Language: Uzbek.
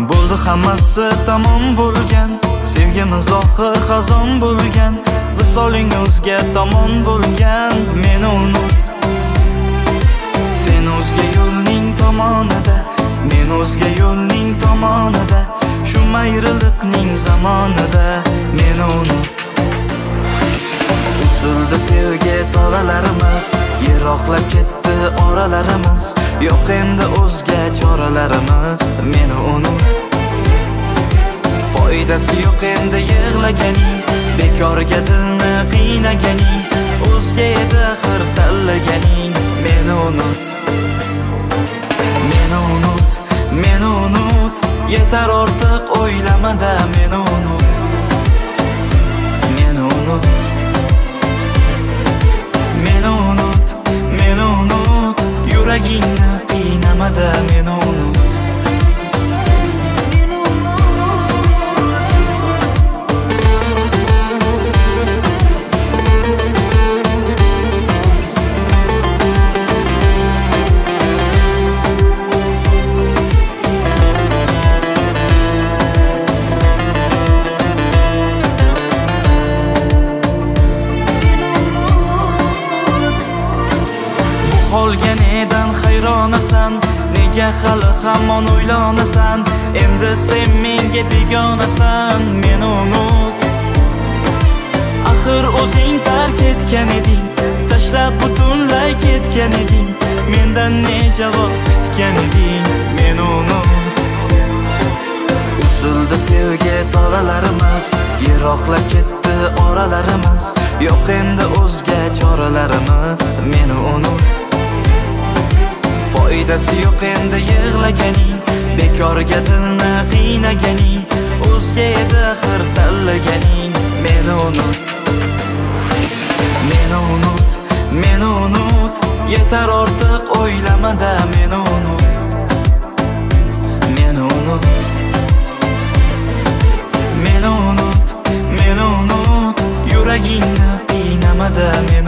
Bo'ldi hammasi tamom bo'lgan, sevgimiz oxir xazon bo'lgan, visoling o'zga tomon bo'lgan, meni unut. Sen o'zga yo'lning tomonida, men o'zga yo'lning tomonida, shu mayrilikning zamonida, meni unut. Usuldi sevgi tolalarimiz, yiroqlab ketdi oralarimiz, yo'q endi o'zga choralarimiz, meni unut. Foydasi yo'q endi yig'laganing, bekorga dilni qiynaganing, o'zga edi axir tanlaganing, meni unut. Meni unut, meni unut, yetar ortiq o'ylamada, meni unut. Meni unut, meni unut, meni unut, yuragingni qiynamada, meni unut. Qolganidan hayronasan, nega hali hamon o'ylanasan, endi sen menga begonasan, meni unut. Axir o'zing tark etgan eding, tashlab butunlay ketgan eding, mendan ne javob kutgan eding, meni unut. Usuldi sevgi tolalarimiz, yiroqlab ketdi oralarimiz, yo'q endi o'zga choralarimiz, meni unut. Foydasi yo'q endi yig'laganing, bekorga dilni qiynaganing, o'zga edi axir tanlaganing, meni unut. Meni unut, meni unut, yetar ortiq o'ylamada, meni unut. Meni unut, meni unut, meni unut, yuragingni qiynamada, meni